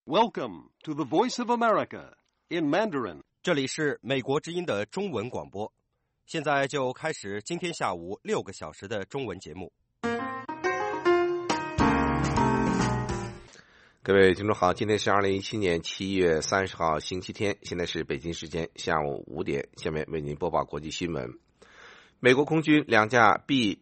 Welcome to the Voice of America in Mandarin. 这里是美国之音的中文广播，现在就开始今天下午6个小时的中文节目。 各位听众好，今天是2017年7月30号星期天，现在是北京时间下午5点，下面为您播报国际新闻。美国空军2架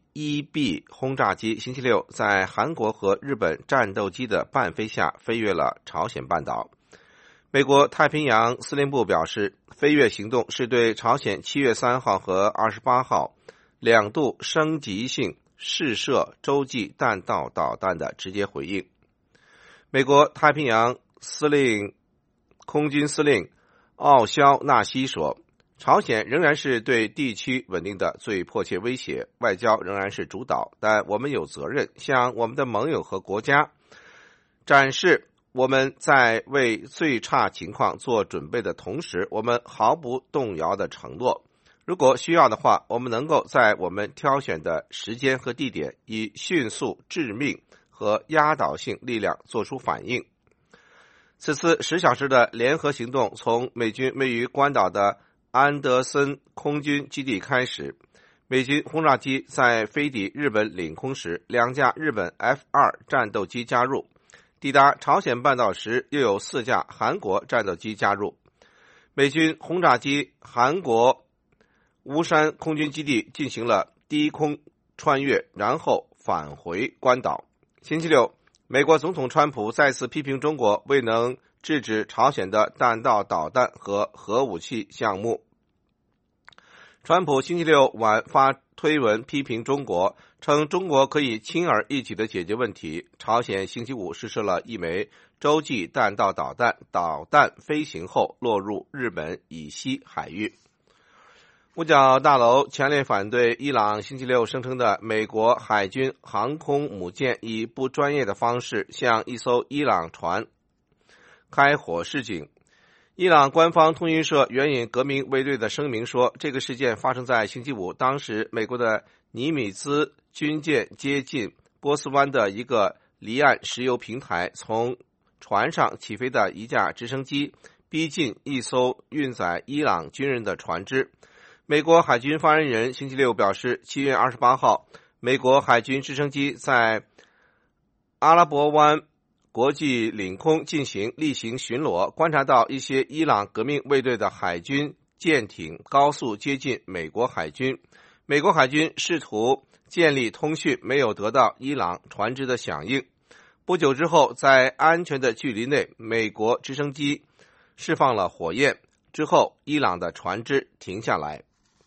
B-1B 轰炸机星期六在韩国和日本战斗机的伴飞下飞越了朝鲜半岛。美国太平洋司令部表示，飞越行动是对朝鲜7月3号和28号2度升级性试射洲际弹道导弹的直接回应。美国太平洋空军司令奥肖纳西说，朝鲜仍然是对地区稳定的最迫切威胁，外交仍然是主导，但我们有责任向我们的盟友和国家展示我们在为最差情况做准备的同时，我们毫不动摇的承诺，如果需要的话，我们能够在我们挑选的时间和地点以迅速、致命和压倒性力量做出反应。此次10小时的联合行动从美军位于关岛的安德森空军基地开始，美军轰炸机在飞抵日本领空时，2架日本 F-2 战斗机加入，抵达朝鲜半岛时又有4架韩国战斗机加入。美军轰炸机韩国乌山空军基地进行了低空穿越，然后返回关岛。星期六，美国总统川普再次批评中国未能制止朝鲜的弹道导弹和核武器项目。川普星期六晚发推文批评中国，称中国可以轻而易举地解决问题。朝鲜星期五试射了1枚洲际弹道导弹，导弹飞行后落入日本以西海域。五角大楼强烈反对伊朗星期六声称的美国海军航空母舰以不专业的方式向一艘伊朗船开火示警。伊朗官方通讯社援引革命卫队的声明说，这个事件发生在星期五，当时美国的尼米兹军舰接近波斯湾的一个离岸石油平台，从船上起飞的一架直升机逼近一艘运载伊朗军人的船只。美国海军发言人星期六表示，7月28号，美国海军直升机在阿拉伯湾国际领空进行例行巡逻，观察到一些伊朗革命卫队的海军舰艇高速接近美国海军。美国海军试图建立通讯，没有得到伊朗船只的响应。不久之后，在安全的距离内，美国直升机释放了火焰，之后伊朗的船只停下来。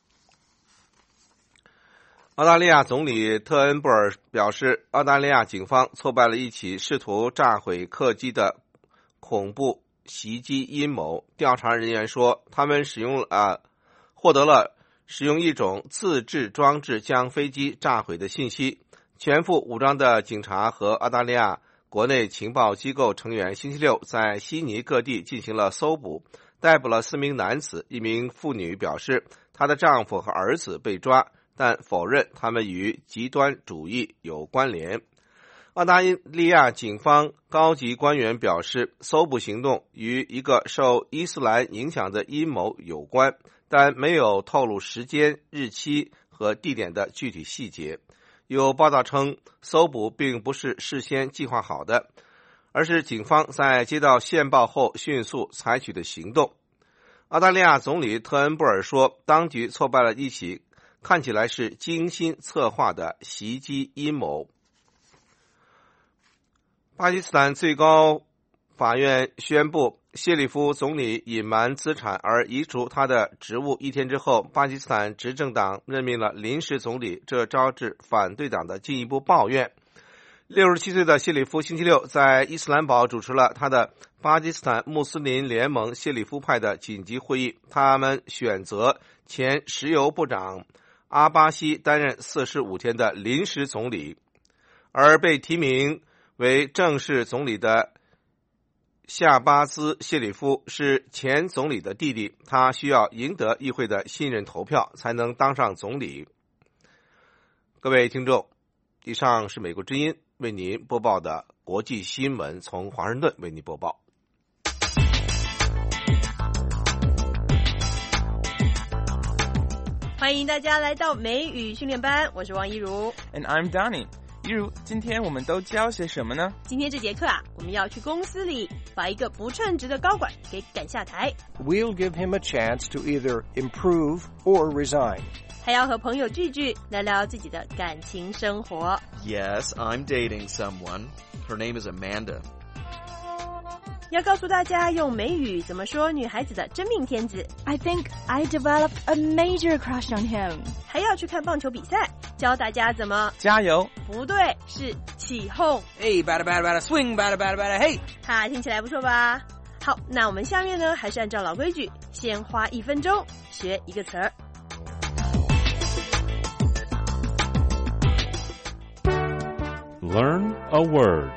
澳大利亚总理特恩布尔表示，澳大利亚警方挫败了一起试图炸毁客机的恐怖袭击阴谋。调查人员说，他们获得了使用一种自制装置将飞机炸毁的信息。全副武装的警察和澳大利亚国内情报机构成员星期六在悉尼各地进行了搜捕，逮捕了4名男子。一名妇女表示，她的丈夫和儿子被抓，但否认他们与极端主义有关联。澳大利亚警方高级官员表示，搜捕行动与一个受伊斯兰影响的阴谋有关，但没有透露时间、日期和地点的具体细节。有报道称，搜捕并不是事先计划好的，而是警方在接到线报后迅速采取的行动。澳大利亚总理特恩布尔说，当局挫败了一起看起来是精心策划的袭击阴谋。巴基斯坦最高法院宣布，谢里夫总理隐瞒资产而移除他的职务1天之后，巴基斯坦执政党任命了临时总理，这招致反对党的进一步抱怨。67岁的谢里夫星期六在伊斯兰堡主持了他的巴基斯坦穆斯林联盟谢里夫派的紧急会议，他们选择前石油部长阿巴西担任45天的临时总理，而被提名为正式总理的夏巴兹谢里夫是前总理的弟弟，他需要赢得议会的信任投票才能当上总理。各位听众，以上是美国之音为您播报的国际新闻，从华盛顿为您播报。 欢迎大家来到美语训练班，我是王一如。 And I'm Donnie。 一如，今天我们都教些什么呢？ 今天这节课啊，我们要去公司里把一个不称职的高管给赶下台。 We'll give him a chance to either improve or resign. 还要和朋友聚聚，聊聊自己的感情生活。 Yes, I'm dating someone. Her name is Amanda. 要告诉大家用美语怎么说女孩子的真命天子。 I think I developed a major crush on him. 还要去看棒球比赛，教大家怎么加油！ 不对，是起哄。 Hey, batter, batter, batter, swing, batter, batter, batter, hey! 哈，听起来不错吧？好，那我们下面呢，还是按照老规矩，先花1分钟学一个词儿。 Learn a word.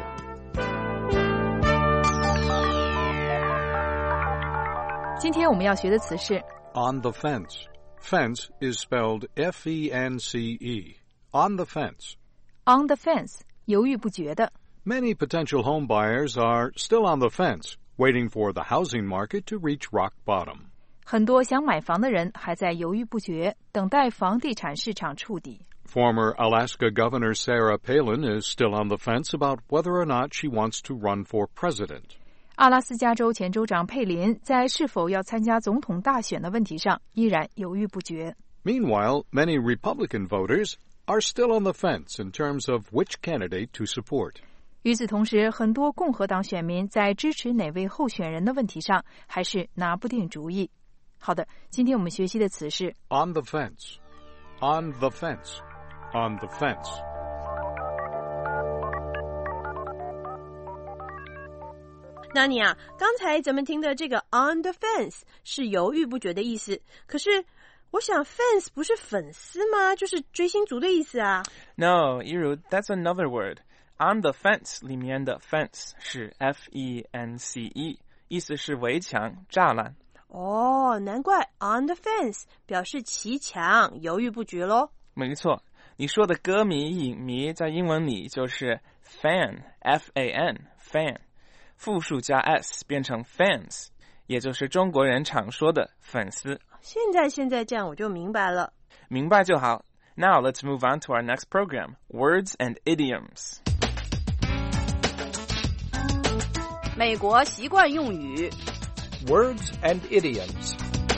Today 今天我们要学的词是 On the fence. Fence is spelled F-E-N-C-E. On the fence. on the fence, 犹豫不决的。 Many potential home buyers are still on the fence, waiting for the housing market to reach rock bottom. 很多想买房的人还在犹豫不决，等待房地产市场触底。 Former Alaska Governor Sarah Palin is still on the fence about whether or not she wants to run for president. 阿拉斯加州前州长佩林在是否要参加总统大选的问题上依然犹豫不决。 Meanwhile, many Republican voters are still on the fence in terms of which candidate to support. 与此同时，很多共和党选民在支持哪位候选人的问题上还是拿不定主意。好的，今天我们学习的词是 On the fence. On the fence. On the fence. 那你啊，刚才咱们听的这个 on the fence 是犹豫不决的意思，可是我想 fence 不是粉丝吗？就是追星族的意思啊。 No, 一如 that's another word. On the fence 里面的 fence 是 F-E-N-C-E， 意思是围墙、栅栏。 哦，难怪 on the fence 表示骑墙，犹豫不决咯。 没错，你说的歌迷、影迷在英文里就是 fan, F-A-N, fan。复数加 s 变成 fans， 也就是中国人常说的粉丝。 现在这样我就明白了。 明白就好。Now let's move on to our next program, Words and Idioms. 美国习惯用语 Words and idioms.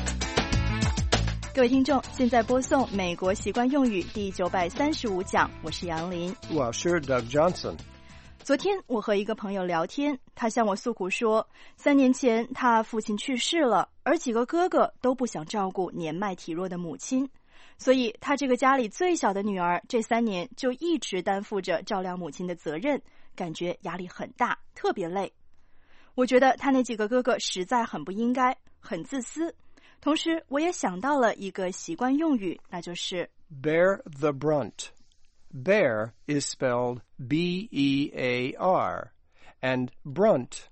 各位听众，现在播送美国习惯用语第935讲，我是杨林。 我是 Doug Johnson. 昨天我和一个朋友聊天，他向我诉苦说，3年前他父亲去世了，而几个哥哥都不想照顾年迈体弱的母亲，所以他这个家里最小的女儿这3年就一直担负着照料母亲的责任，感觉压力很大，特别累。我觉得他那几个哥哥实在很不应该，很自私。同时我也想到了一个习惯用语，那就是 Bear the brunt.Bear is spelled B-E-A-R, and brunt,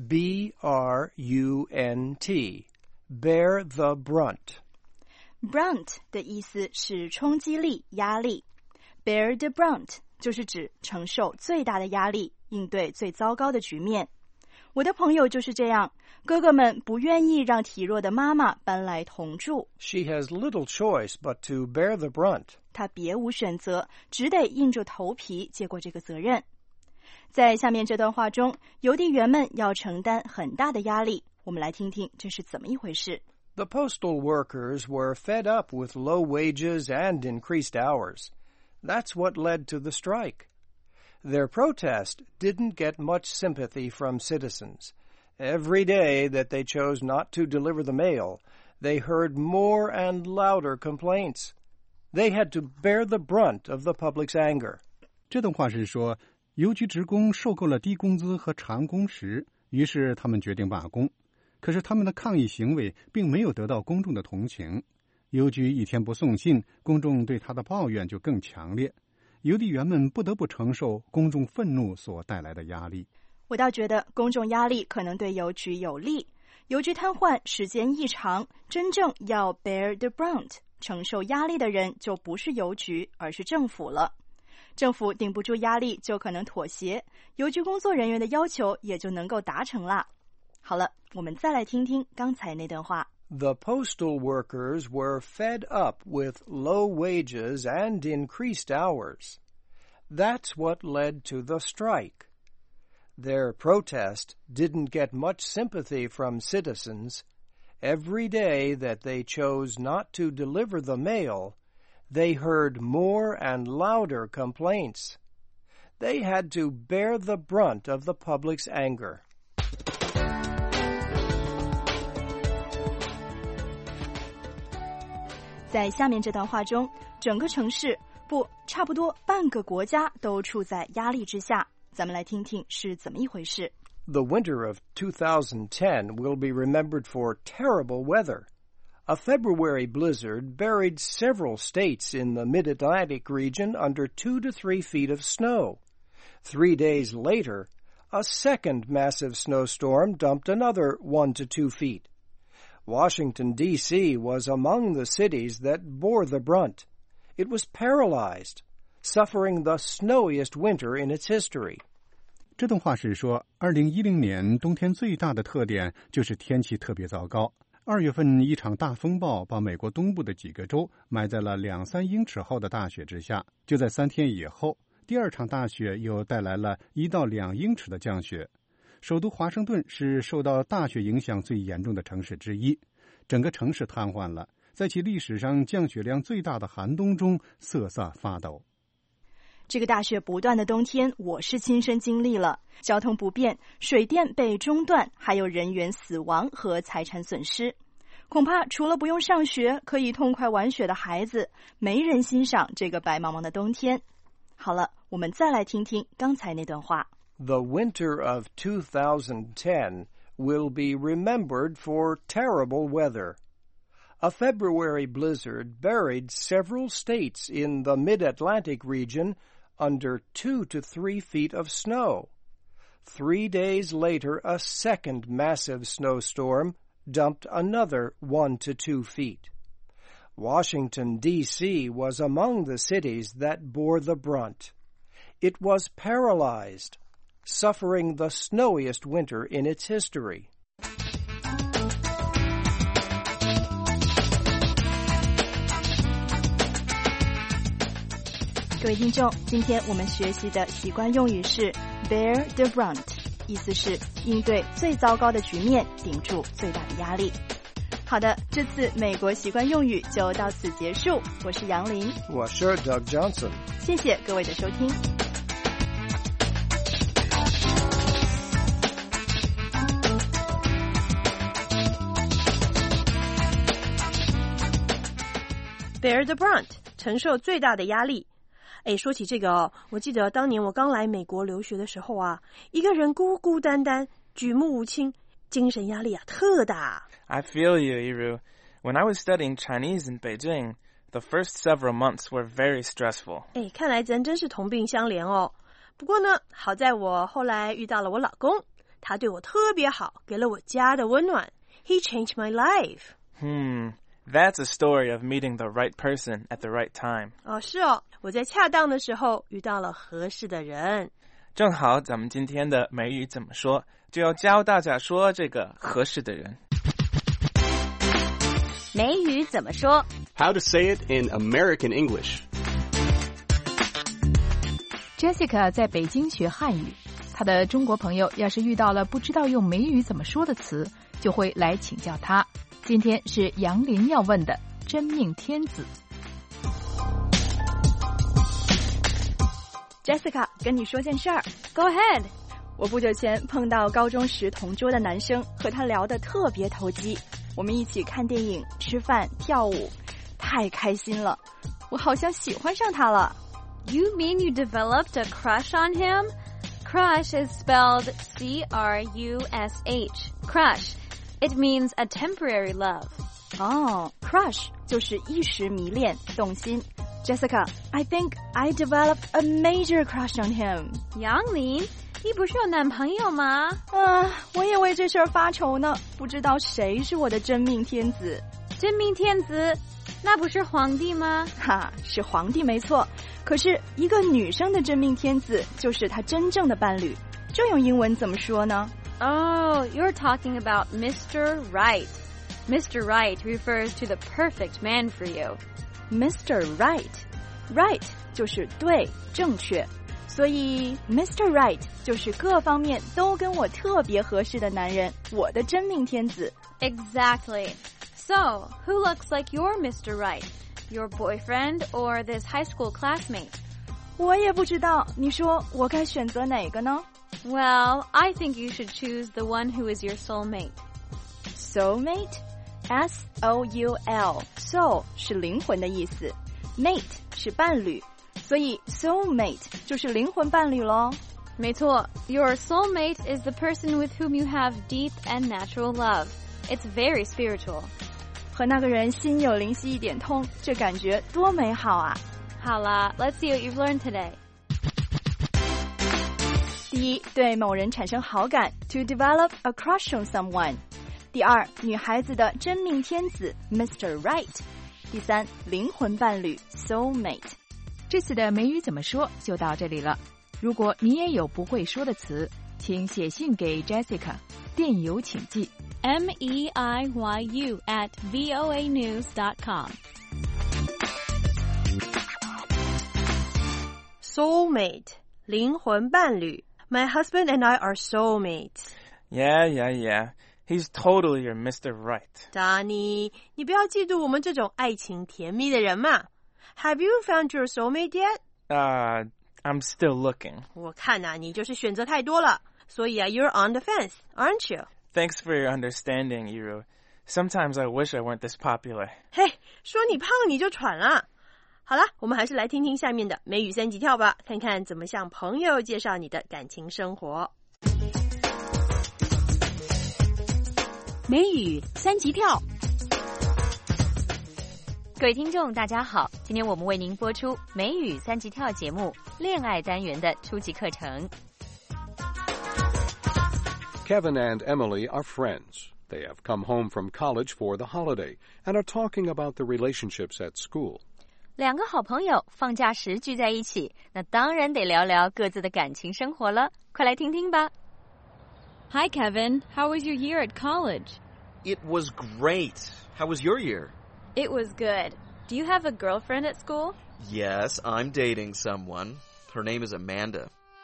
B-R-U-N-T. Bear the brunt. Brunt 的意思是冲击力、压力。Bear the brunt 就是指承受最大的压力，应对最糟糕的局面。我的朋友就是这样，哥哥们不愿意让体弱的妈妈搬来同住。 She has little choice but to bear the brunt. 他别无选择，只得硬着头皮接过这个责任。在下面这段话中，邮递员们要承担很大的压力，我们来听听这是怎么一回事。 The postal workers were fed up with low wages and increased hours. That's what led to the strike. Their protest didn't get much sympathy from citizens. Every day that they chose not to deliver the mail, they heard more and louder complaints.They had to bear the brunt of the public's anger. 这段话是说，邮局职工受够了低工资和长工时，于是他们决定罢工。可是他们的抗议行为并没有得到公众的同情。邮局一天不送信，公众对他的抱怨就更强烈。邮递员们不得不承受公众愤怒所带来的压力。 我倒觉得公众压力可能对邮局有利。邮局瘫痪，时间一长，真正要 bear the brunt承受压力的人就不是邮局，而是政府了。政府顶不住压力就可能妥协，邮局工作人员的要求也就能够达成啦。好了，我们再来听听刚才那段话。 The postal workers were fed up with low wages and increased hours. That's what led to the strike. Their protest didn't get much sympathy from citizens. Every day that they chose not to deliver the mail, they heard more and louder complaints. They had to bear the brunt of the public's anger. 在下面这段话中，整个城市差不多半个国家都处在压力之下。咱们来听听是怎么一回事。 The winter of 2010 will be remembered for terrible weather. A February blizzard buried several states in the mid-Atlantic region under 2 to 3 feet of snow. 3 days later, a second massive snowstorm dumped another 1 to 2 feet. Washington, D.C. was among the cities that bore the brunt. It was paralyzed, suffering the snowiest winter in its history. 这段话是说，2010年冬天最大的特点就是天气特别糟糕。2月份一场大风暴把美国东部的几个州埋在了2-3英尺厚的大雪之下。就在3天以后，第二场大雪又带来了1到2英尺的降雪。首都华盛顿是受到大雪影响最严重的城市之一，整个城市瘫痪了，在其历史上降雪量最大的寒冬中瑟瑟发抖。 这个大雪不断的冬天，我是亲身经历了，交通不便，水电被中断，还有人员死亡和财产损失。恐怕除了不用上学，可以痛快玩雪的孩子，没人欣赏这个白茫茫的冬天。好了，我们再来听听刚才那段话。 The winter of 2010 will be remembered for terrible weather. A February blizzard buried several states in the mid-Atlantic region under 2 to 3 feet of snow. 3 days later, a second massive snowstorm dumped another 1 to 2 feet. Washington, D.C. was among the cities that bore the brunt. It was paralyzed, suffering the snowiest winter in its history. 各位听众，今天我们学习的习惯用语是 bear the brunt， 意思是应对最糟糕的局面，顶住最大的压力。好的，这次美国习惯用语就到此结束。我是杨林， 我是 Doug Johnson， 谢谢各位的收听。 Bear the brunt， 承受最大的压力。说起这个我记得当年我刚来美国留学的时候啊，一个人孤孤单单，举目无亲，精神压力啊特大。 I feel you, Yiru. When I was studying Chinese in Beijing, the first several months were very stressful. 看来咱真是同病相怜哦。不过呢，好在我后来遇到了我老公，他对我特别好，给了我家的温暖。He changed my life. That's a story of meeting the right person at the right time. 是哦，我在恰当的时候遇到了合适的人。 正好咱们今天的美语怎么说，就要教大家说这个合适的人。 美语怎么说 How to say it in American English. Jessica 在北京学汉语，她的中国朋友要是遇到了不知道用美语怎么说的词，就会来请教她。今天是杨林要问的真命天子。 Jessica 跟你说件事儿。 Go ahead. 我不久前碰到高中时同桌的男生，和他聊得特别投机，我们一起看电影、吃饭、跳舞，太开心了，我好像喜欢上他了。 You mean you developed a crush on him? Crush is spelled C-R-U-S-H. Crush. It means a temporary love. Crush 就是一时迷恋、动心。Jessica, I think I developed a major crush on him. 杨林，你不是有男朋友吗？ 我也为这事儿发愁呢，不知道谁是我的真命天子。 真命天子，那不是皇帝吗？ 是皇帝没错，可是一个女生的真命天子就是她真正的伴侣，这用英文怎么说呢？ Oh, you're talking about Mr. Right. Mr. Right refers to the perfect man for you. Mr. Right 就是对，正确。所以 Mr. Right 就是各方面都跟我特别合适的男人，我的真命天子。 Exactly. So, who looks like your Mr. Right? Your boyfriend or this high school classmate? 我也不知道，你说我该选择哪个呢？ Well, I think you should choose the one who is your soulmate. Soulmate? S-O-U-L. Soul 是灵魂的意思， mate 是伴侣，所以 soulmate 就是灵魂伴侣咯。 没错， your soulmate is the person with whom you have deep and natural love. It's very spiritual. 和那个人心有灵犀一点通，这感觉多美好啊！ 好啦， let's see what you've learned today. 第一，对某人产生好感 to develop a crush on someone。第二，女孩子的真命天子 Mr. Right。第三，灵魂伴侣 soulmate。 这次的美语怎么说就到这里了。如果你也有不会说的词，请写信给 Jessica， 电邮请寄 meiyu@voanews.com。 Soulmate 灵魂伴侣 My husband and I are soulmates. Yeah. He's totally your Mr. Right. Donnie, 你不要嫉妒我们这种爱情甜蜜的人嘛。Have you found your soulmate yet? I'm still looking. 我看啊，你就是选择太多了，所以啊 you're on the fence, aren't you? Thanks for your understanding, Iru. Sometimes I wish I weren't this popular. 嘿，说你胖你就喘了。好了，我们还是来听听下面的美语三级跳吧，看看怎么向朋友介绍你的感情生活。 美语三级跳。 各位听众大家好，今天我们为您播出美语三级跳节目恋爱单元的初级课程。 Kevin and Emily are friends. They have come home from college for the holiday and are talking about the relationships at school. 两个好朋友放假时聚在一起，那当然得聊聊各自的感情生活了。快来听听吧。 Hi, Kevin. How was your year at college? It was great. How was your year? It was good. Do you have a girlfriend at school? Yes, I'm dating someone. Her name is Amanda.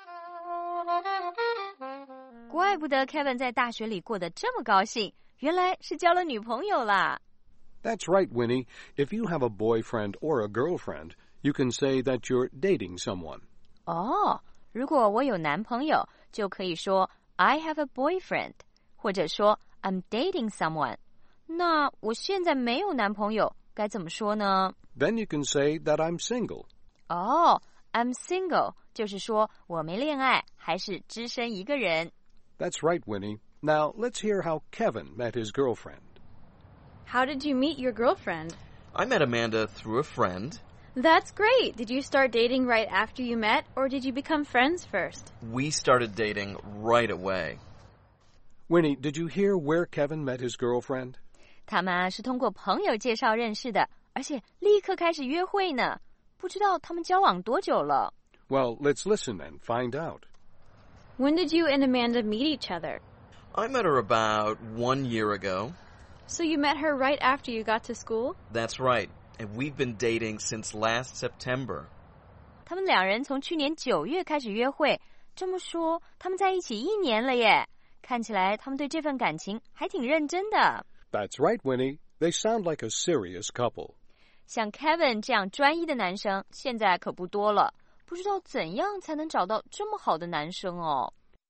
怪不得 Kevin 在大学里过得这么高兴，原来是交了女朋友啦。 That's right, Winnie. If you have a boyfriend or a girlfriend, you can say that you're dating someone. 哦，如果我有男朋友，就可以说 I have a boyfriend， 或者说 I'm dating someone。 那我现在没有男朋友，该怎么说呢？ Then you can say that I'm single. 哦， I'm single 就是说我没恋爱，还是只身一个人。 That's right, Winnie. Now, let's hear how Kevin met his girlfriend. How did you meet your girlfriend? I met Amanda through a friend. That's great. Did you start dating right after you met, or did you become friends first? We started dating right away. Winnie, did you hear where Kevin met his girlfriend? 他们是通过朋友介绍认识的，而且立刻开始约会呢。不知道他们交往多久了。 Well, let's listen and find out. When did you and Amanda meet each other? I met her about 1 year ago. So you met her right after you got to school? That's right. And we've been dating since last September. 他们两人从去年9月开始约会，这么说，他们在一起1年了耶。看起来他们对这份感情还挺认真的。 That's right, Winnie. They sound like a serious couple. 像 Kevin 这样专一的男生，现在可不多了。不知道怎样才能找到这么好的男生哦。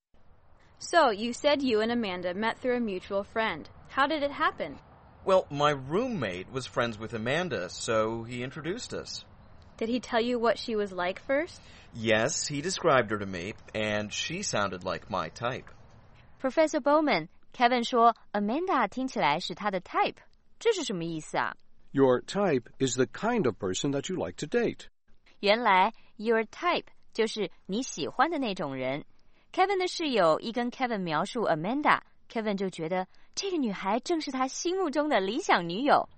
So, you said you and Amanda met through a mutual friend. How did it happen? Well, my roommate was friends with Amanda, so he introduced us. Did he tell you what she was like first? Yes, he described her to me, and she sounded like my type. Professor Bowman, Kevin 说 Amanda 听起来是他的 type， 这是什么意思啊？ Your type is the kind of person that you like to date. 原来 your type 就是你喜欢的那种人。Kevin 的室友一跟 Kevin 描述 Amanda， Kevin 就觉得这个女孩正是他心目中的理想女友。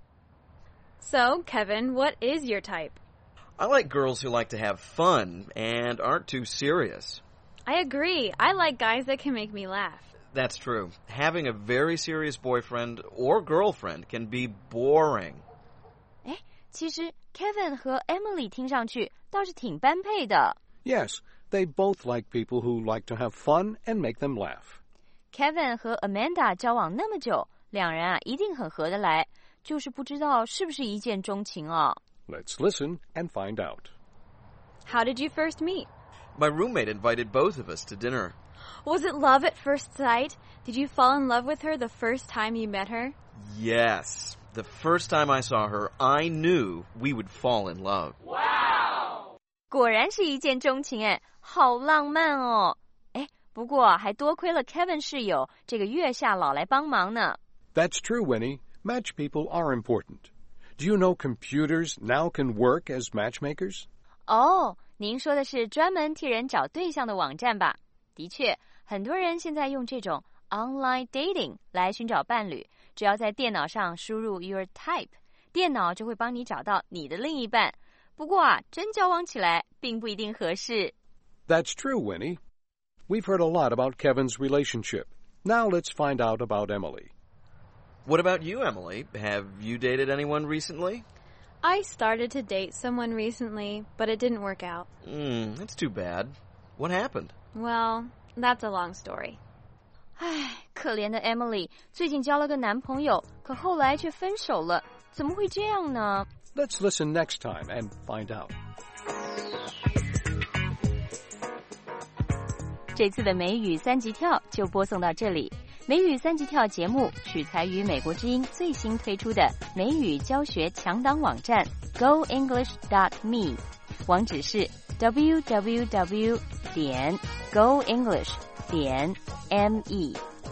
So, Kevin, what is your type? I like girls who like to have fun and aren't too serious. I agree. I like guys that can make me laugh. That's true. Having a very serious boyfriend or girlfriend can be boring. 哎，其实 Kevin 和 Emily 听上去倒是挺般配的。 Yes, they both like people who like to have fun and make them laugh. Kevin 和 Amanda 交往那么久，两人啊一定很合得来，就是不知道是不是一见钟情啊。 Let's listen and find out. How did you first meet? My roommate invited both of us to dinner. Was it love at first sight? Did you fall in love with her the first time you met her? Yes. The first time I saw her, I knew we would fall in love. Wow! 果然是一见钟情哎，好浪漫哦。哎，不过还多亏了 Kevin 室友这个月下老来帮忙呢。 That's true, Winnie. Match people are important. Do you know computers now can work as matchmakers? 哦，您说的是专门替人找对象的网站吧？的确，很多人现在用这种 online dating 来寻找伴侣，只要在电脑上输入 your type， 电脑就会帮你找到你的另一半。不过啊，真交往起来并不一定合适。 That's true, Winnie. We've heard a lot about Kevin's relationship. Now let's find out about Emily. What about you, Emily? Have you dated anyone recently? I started to date someone recently, but it didn't work out. That's too bad. What happened? Well, that's a long story. 唉，可怜的 Emily 最近交了个男朋友，可后来却分手了，怎么会这样呢？ Let's listen next time and find out. 这次的美语三级跳就播送到这里。美语三级跳节目取材于美国之音最新推出的美语教学强档网站 GoEnglish.me， 网址是 www.goenglish.me。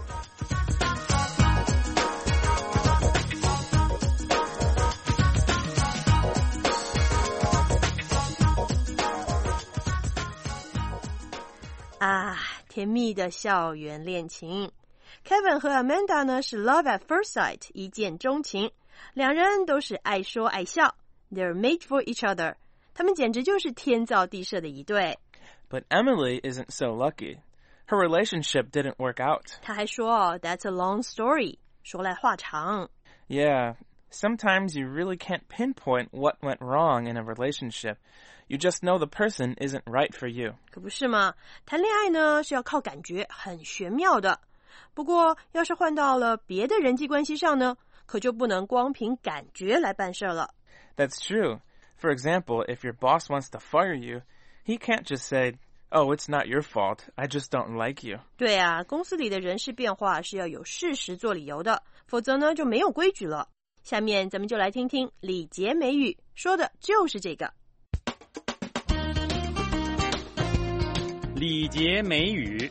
啊，甜蜜的校园恋情。Kevin 和 Amanda 呢是 love at first sight， 一见钟情，两人都是爱说爱笑 ，they're made for each other， 他们简直就是天造地设的一对。 But Emily isn't so lucky. Her relationship didn't work out. 他还说 that's a long story， 说来话长。 Yeah, sometimes you really can't pinpoint what went wrong in a relationship. You just know the person isn't right for you. 可不是吗？谈恋爱呢是要靠感觉，很玄妙的。不过要是换到了别的人际关系上呢，可就不能光凭感觉来办事了。 That's true. For example, if your boss wants to fire you, he can't just say, "Oh, it's not your fault. I just don't like you." 对啊，公司里的人事变化是要有事实做理由的，否则呢就没有规矩了。下面咱们就来听听礼节美语，说的就是这个。 礼节美语。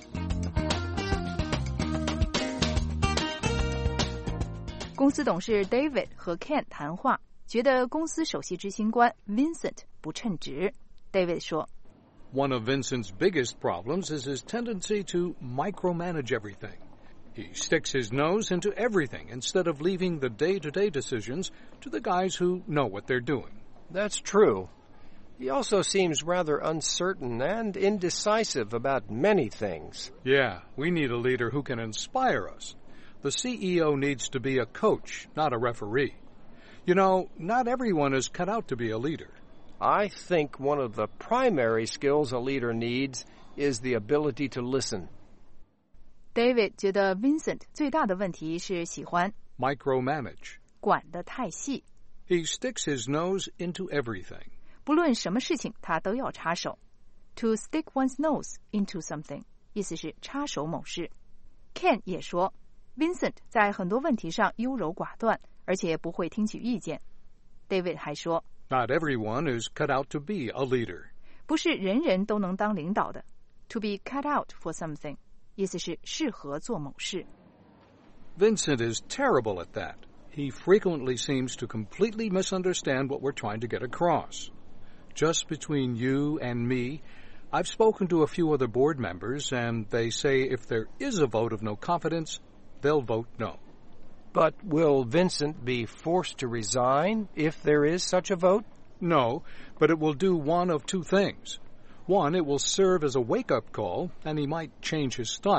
公司董事 David 和 Ken 谈话，觉得公司首席执行官 Vincent 不称职。David 说 One of Vincent's biggest problems is his tendency to micromanage everything. He sticks his nose into everything instead of leaving the day-to-day decisions to the guys who know what they're doing. That's true. He also seems rather uncertain and indecisive about many things. Yeah, we need a leader who can inspire us. The CEO needs to be a coach, not a referee. You know, not everyone is cut out to be a leader. I think one of the primary skills a leader needs is the ability to listen. David 觉得 Vincent 最大的问题是喜欢 micromanage. 管得太细。 He sticks his nose into everything. 不论什么事情他都要插手。To stick one's nose into something 意思是插手某事。Ken 也说 Vincent 在很多问题上优柔寡断，而且不会听取意见。David 还说 Not everyone is cut out to be a leader. 不是人人都能当领导的。To be cut out for something 意思是适合做某事。 Vincent is terrible at that. He frequently seems to completely misunderstand what we're trying to get across. Just between you and me, I've spoken to a few other board members, and they say if there is a vote of no confidence, they'll vote no. But will Vincent be forced to resign if there is such a vote? No, but it will do one of two things. One, it will serve as a wake-up call, and he might change his style.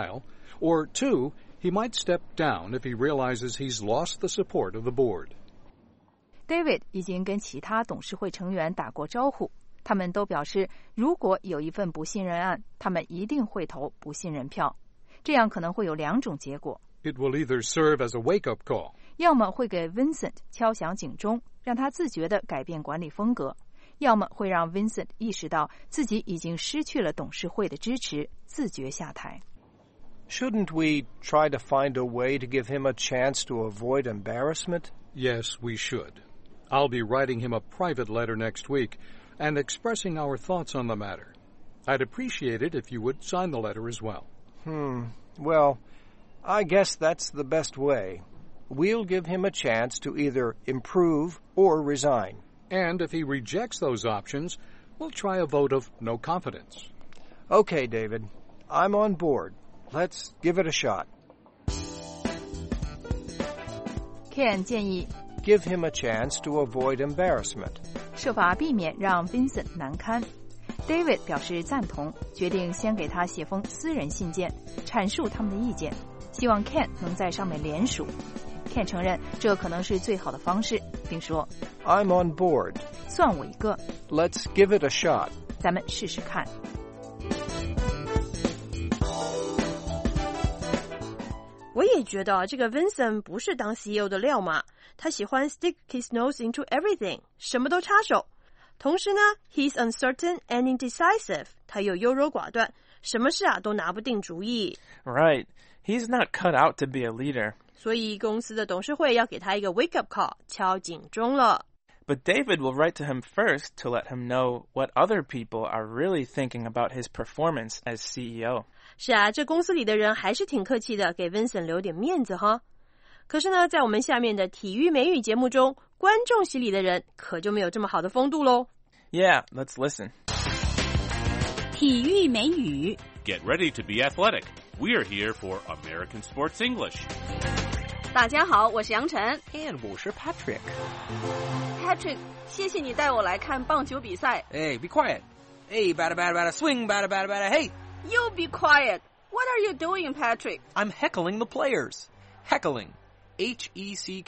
Or 2, he might step down if he realizes he's lost the support of the board. David 已经跟其他董事会成员打过招呼，他们都表示，如果有一份不信任案，他们一定会投不信任票。这样可能会有2种结果。 It will either serve as a wake-up call. 要么会给 Vincent 敲响警钟，让他自觉地改变管理风格；要么会让 Vincent 意识到自己已经失去了董事会的支持，自觉下台。 Shouldn't we try to find a way to give him a chance to avoid embarrassment? Yes, we should. I'll be writing him a private letter next week and expressing our thoughts on the matter. I'd appreciate it if you would sign the letter as well. Well, I guess that's the best way. We'll give him a chance to either improve or resign. And if he rejects those options, we'll try a vote of no confidence. Okay, David. I'm on board. Let's give it a shot. Ken 建议 Give him a chance to avoid embarrassment. 设法避免让 Vincent 难堪。David 表示赞同，决定先给他写封私人信件，阐述他们的意见，希望 Ken 能在上面联署。Ken 承认这可能是最好的方式，并说 I'm on board. 算我一个。 Let's give it a shot. 咱们试试看。 我也觉得这个 Vincent 不是当 CEO 的料嘛，他喜欢 stick his nose into everything， 什么都插手。同时呢 he's uncertain and indecisive， 他又优柔寡断，什么事啊都拿不定主意。 Right, he's not cut out to be a leader. 所以公司的董事会要给他一个 wake up call， 敲警钟了。 But David will write to him first to let him know what other people are really thinking about his performance as CEO. 是啊，这公司里的人还是挺客气的，给 Vincent 留点面子哈。可是呢，在我们下面的体育美语节目中，观众席里的人可就没有这么好的风度咯。 Yeah, let's listen. 体育美语 Get ready to be athletic. We are here for American Sports English. 大家好，我是杨晨 And 我是 Patrick. Patrick, 谢谢你带我来看棒球比赛。 Hey, be quiet. Hey, batter, batter, batter, swing, batter, batter, batter. Hey! You be quiet. What are you doing, Patrick? I'm heckling the players. Heckling, Heckling,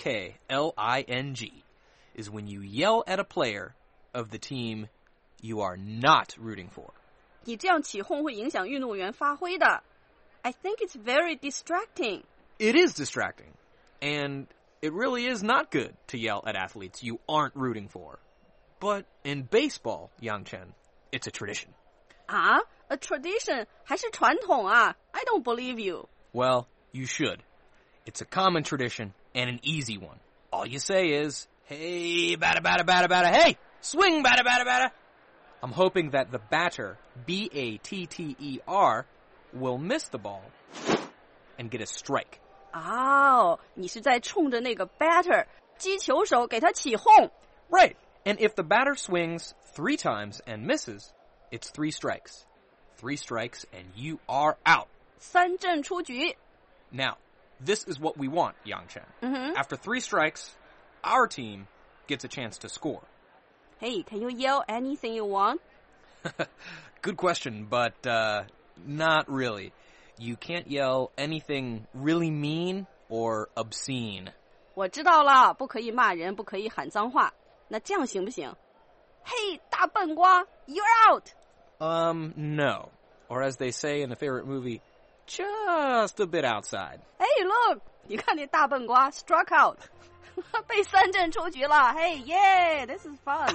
is when you yell at a player of the team you are not rooting for. 你这样起哄会影响运动员发挥的。I think it's very distracting. It is distracting. And it really is not good to yell at athletes you aren't rooting for. But in baseball, Yang Chen, it's a tradition. 啊 A tradition 还是传统啊 I don't believe you. Well, you should. It's a common tradition and an easy one. All you say is, hey, batter, batter, batter, batter, hey, swing, batter, batter, batter. I'm hoping that the batter, B-A-T-T-E-R, will miss the ball and get a strike. 哦，你是在冲着那个 batter 击球手给他起哄。 Right, and if the batter swings 3 times and misses, it's 3 strikes. 3 strikes and you are out. 三振出局。 Now, this is what we want, Yang Chen. After 3 strikes, our team gets a chance to score. Hey, can you yell anything you want? Good question, but not really. You can't yell anything really mean or obscene. 我知道了，不可以骂人，不可以喊脏话。那这样行不行？ Hey, 大笨瓜 you're out! No. Or as they say in a favorite movie, just a bit outside. Hey, look! 你看那大笨瓜 struck out. 被三振出局了 Hey, yeah, this is fun.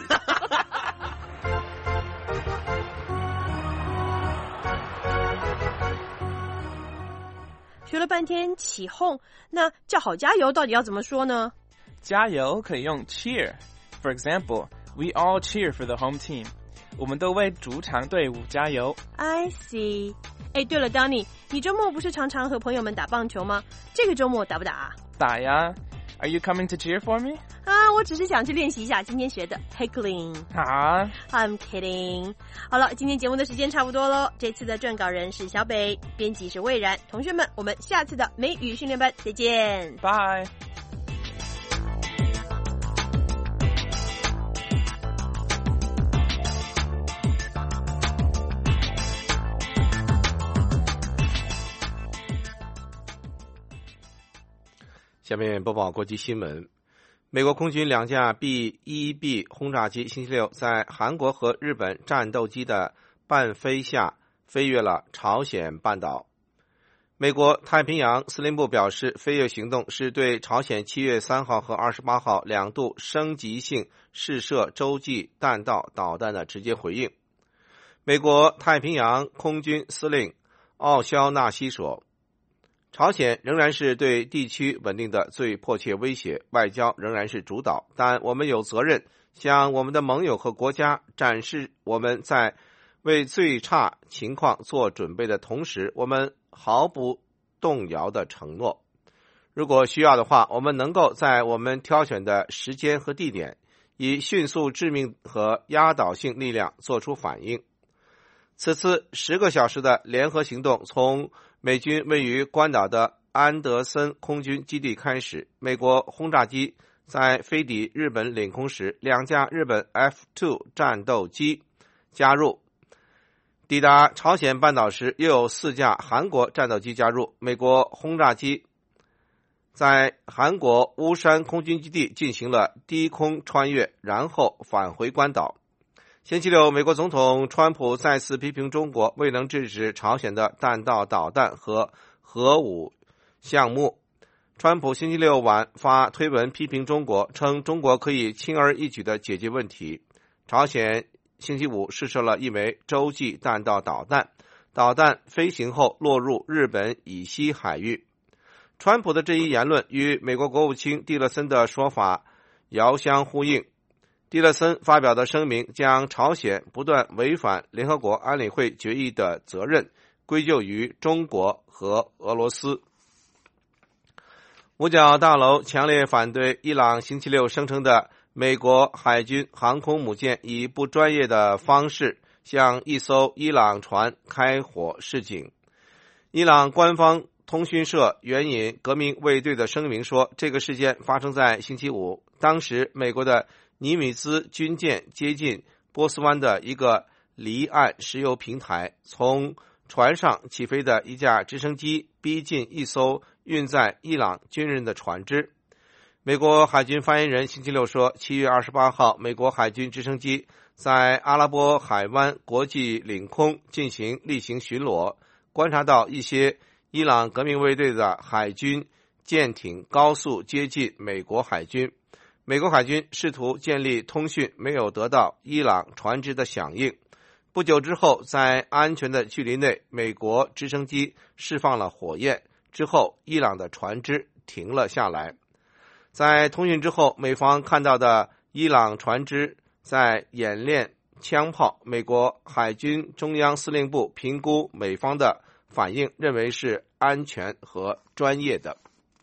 学了半天起哄，那叫好加油到底要怎么说呢？ 加油可以用 cheer. For example, we all cheer for the home team. 我们都为主场队伍加油。 I see. 哎，对了 Donnie, 你周末不是常常和朋友们打棒球吗？这个周末打不打啊？ 打呀。Are you coming to cheer for me? 啊，我只是想去练习一下今天学的 heckling。 啊 I'm kidding. 好了，今天节目的时间差不多咯。这次的撰稿人是小北，编辑是魏然。同学们，我们下次的美语训练班再见。 Bye. 下面播报国际新闻。美国空军2架 B-1B 轰炸机星期六在韩国和日本战斗机的伴飞下飞越了朝鲜半岛。美国太平洋司令部表示，飞越行动是对朝鲜7月3号和28号2度升级性试射洲际弹道导弹的直接回应。美国太平洋空军司令奥肖纳西说，朝鲜仍然是对地区稳定的最迫切威胁，外交仍然是主导，但我们有责任向我们的盟友和国家展示我们在为最差情况做准备的同时，我们毫不动摇的承诺。如果需要的话，我们能够在我们挑选的时间和地点，以迅速致命和压倒性力量做出反应。此次10个小时的联合行动从美军位于关岛的安德森空军基地开始。美国轰炸机在飞抵日本领空时，2架日本 F-2 战斗机加入；抵达朝鲜半岛时，又有4架韩国战斗机加入。美国轰炸机在韩国乌山空军基地进行了低空穿越，然后返回关岛。星期六，美国总统川普再次批评中国未能制止朝鲜的弹道导弹和核武项目。川普星期六晚发推文批评中国，称中国可以轻而易举地解决问题。朝鲜星期五试射了一枚洲际弹道导弹，导弹飞行后落入日本以西海域。川普的这一言论与美国国务卿蒂勒森的说法遥相呼应。蒂勒森发表的声明将朝鲜不断违反联合国安理会决议的责任归咎于中国和俄罗斯。五角大楼强烈反对伊朗星期六声称的美国海军航空母舰以不专业的方式向一艘伊朗船开火示警。伊朗官方通讯社援引革命卫队的声明说，这个事件发生在星期五，当时美国的尼米兹军舰接近波斯湾的一个离岸石油平台，从船上起飞的一架直升机逼近一艘运载伊朗军人的船只。美国海军发言人星期六说，7月28号，美国海军直升机在阿拉伯海湾国际领空进行例行巡逻，观察到一些伊朗革命卫队的海军舰艇高速接近美国海军。美国海军试图建立通讯，没有得到伊朗船只的响应。不久之后，在安全的距离内，美国直升机释放了火焰，之后伊朗的船只停了下来。在通讯之后，美方看到的伊朗船只在演练枪炮。美国海军中央司令部评估美方的反应，认为是安全和专业的。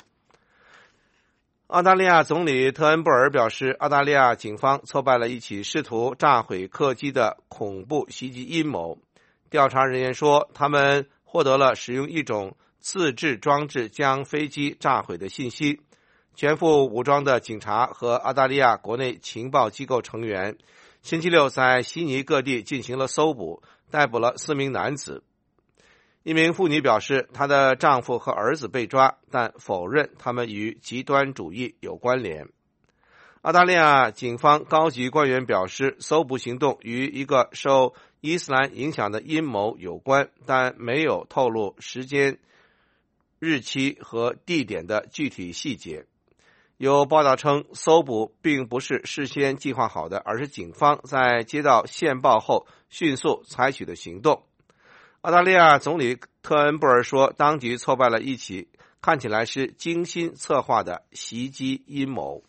澳大利亚总理特恩布尔表示，澳大利亚警方挫败了一起试图炸毁客机的恐怖袭击阴谋。调查人员说，他们获得了使用一种自制装置将飞机炸毁的信息。全副武装的警察和澳大利亚国内情报机构成员星期六在悉尼各地进行了搜捕，逮捕了4名男子。一名妇女表示，她的丈夫和儿子被抓，但否认他们与极端主义有关联。澳大利亚警方高级官员表示，搜捕行动与一个受伊斯兰影响的阴谋有关，但没有透露时间、日期和地点的具体细节。有报道称，搜捕并不是事先计划好的，而是警方在接到线报后迅速采取的行动。澳大利亚总理特恩布尔说，当局挫败了一起看起来是精心策划的袭击阴谋。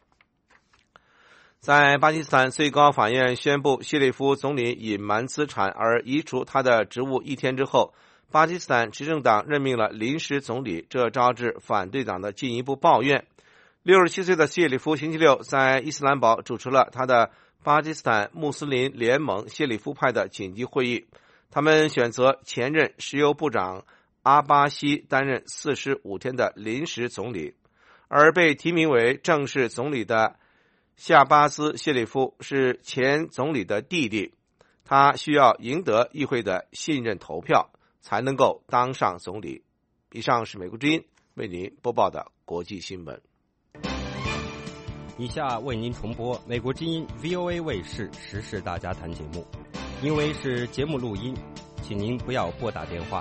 在巴基斯坦最高法院宣布谢里夫总理隐瞒资产而移除他的职务1天之后，巴基斯坦执政党任命了临时总理，这招致反对党的进一步抱怨。67岁的谢里夫星期六在伊斯兰堡主持了他的巴基斯坦穆斯林联盟谢里夫派的紧急会议。他们选择前任石油部长阿巴西担任45天的临时总理，而被提名为正式总理的夏巴兹谢里夫是前总理的弟弟，他需要赢得议会的信任投票才能够当上总理。以上是美国之音为您播报的国际新闻。 以下为您重播美国之音 VOA 卫视时事大家谈节目，因为是节目录音，请您不要拨打电话。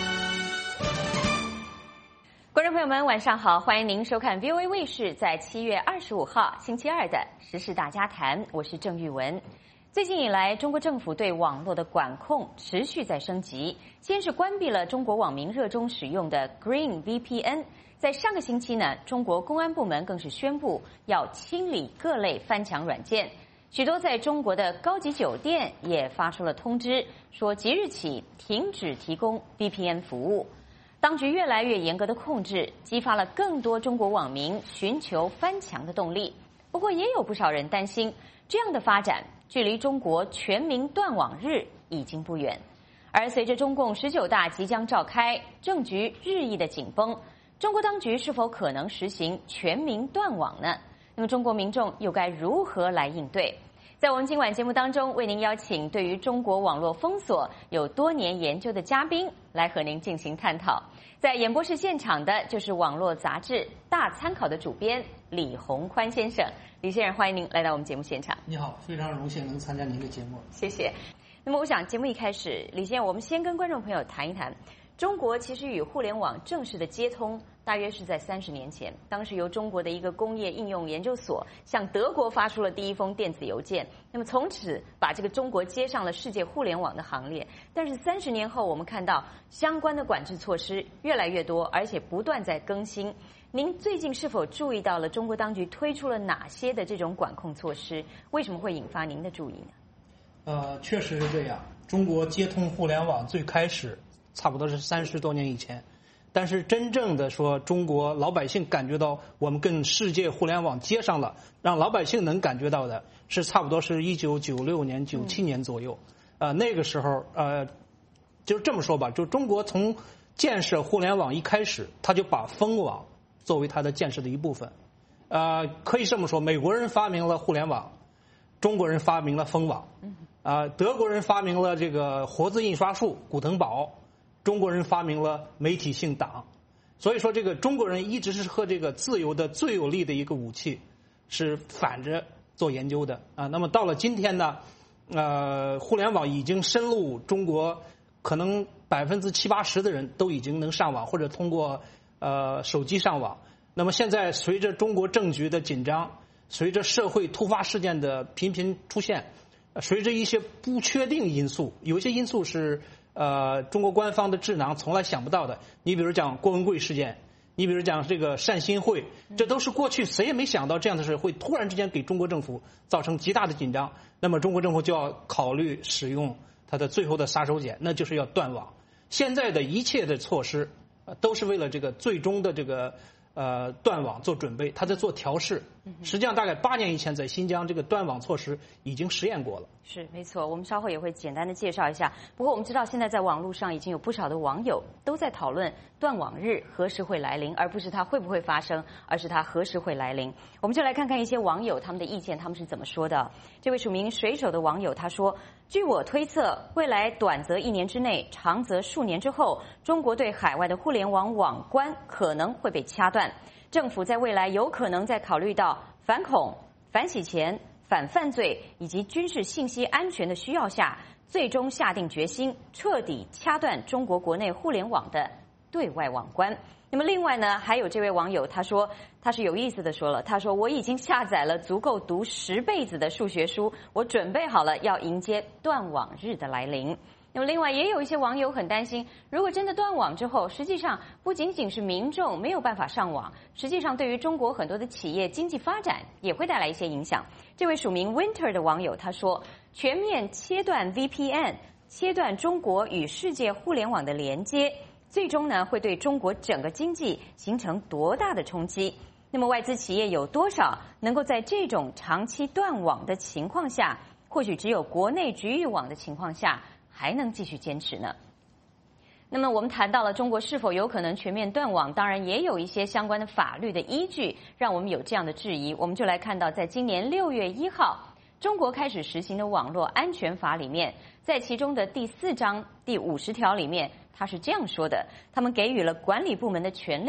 观众朋友们，晚上好，欢迎您收看 VOA 卫视在7月25号星期二的时事大家谈，我是郑玉文。最近以来，中国政府对网络的管控持续在升级，先是关闭了中国网民热衷使用的 Green VPN， 在上个星期呢，中国公安部门更是宣布要清理各类翻墙软件，许多在中国的高级酒店也发出了通知，说即日起停止提供 VPN 服务。当局越来越严格的控制，激发了更多中国网民寻求翻墙的动力。不过，也有不少人担心，这样的发展距离中国全民断网日已经不远。而随着中共19大即将召开，政局日益的紧绷，中国当局是否可能实行全民断网呢？那么中国民众又该如何来应对？在我们今晚节目当中，为您邀请对于中国网络封锁有多年研究的嘉宾来和您进行探讨。在演播室现场的就是网络杂志《大参考》的主编李宏宽先生。李先生，欢迎您来到我们节目现场。 你好，非常荣幸能参加您的节目。 谢谢。那么我想节目一开始，李先生，我们先跟观众朋友谈一谈，中国其实与互联网正式的接通大约是在30年前，当时由中国的一个工业应用研究所向德国发出了第一封电子邮件，那么从此把这个中国接上了世界互联网的行列。但是30年后，我们看到相关的管制措施越来越多，而且不断在更新。您最近是否注意到了中国当局推出了哪些的这种管控措施？为什么会引发您的注意呢？ 确实是这样。中国接通互联网最开始差不多是30多年以前，但是真正的说中国老百姓感觉到我们跟世界互联网接上了，让老百姓能感觉到的是差不多是1996年、97年左右。那个时候就是这么说吧，就中国从建设互联网一开始，他就把封网作为它的建设的一部分。可以这么说，美国人发明了互联网，中国人发明了封网。德国人发明了这个活字印刷术古腾堡，中国人发明了媒体性党。所以说这个中国人一直是和这个自由的最有力的一个武器是反着做研究的。那么到了今天呢，互联网已经深入中国，可能70-80%的人都已经能上网，或者通过手机上网。那么现在随着中国政局的紧张，随着社会突发事件的频频出现，随着一些不确定因素，有一些因素是中国官方的智囊从来想不到的。你比如讲郭文贵事件，你比如讲这个善心会，这都是过去谁也没想到这样的事会突然之间给中国政府造成极大的紧张。那么中国政府就要考虑使用它的最后的杀手锏，那就是要断网。现在的一切的措施都是为了这个最终的这个断网做准备，他在做调试。实际上大概8年以前在新疆这个断网措施已经实验过了。 是没错，我们稍后也会简单的介绍一下。不过我们知道现在在网络上已经有不少的网友都在讨论断网日何时会来临，而不是它会不会发生，而是它何时会来临。我们就来看看一些网友他们的意见，他们是怎么说的。这位署名水手的网友他说，据我推测，未来短则1年之内，长则数年之后，中国对海外的互联网网关可能会被掐断。政府在未来有可能在考虑到反恐、反洗钱、反犯罪以及军事信息安全的需要下，最终下定决心彻底掐断中国国内互联网的对外网关。那么另外呢，还有这位网友他说，他是有意思的说了，他说我已经下载了足够读10辈子的数学书，我准备好了要迎接断网日的来临。那么另外也有一些网友很担心，如果真的断网之后，实际上不仅仅是民众没有办法上网，实际上对于中国很多的企业经济发展也会带来一些影响。这位署名 Winter 的网友他说，全面切断 VPN， 切断中国与世界互联网的连接，最终呢会对中国整个经济形成多大的冲击？那么外资企业有多少能够在这种长期断网的情况下，或许只有国内局域网的情况下还能继续坚持呢？那么我们谈到了中国是否有可能全面断网，当然也有一些相关的法律的依据让我们有这样的质疑。我们就来看到在今年6月1号中国开始实行的网络安全法里面，在其中的第4章第50条里面，它是这样说的，他们给予了管理部门的权利，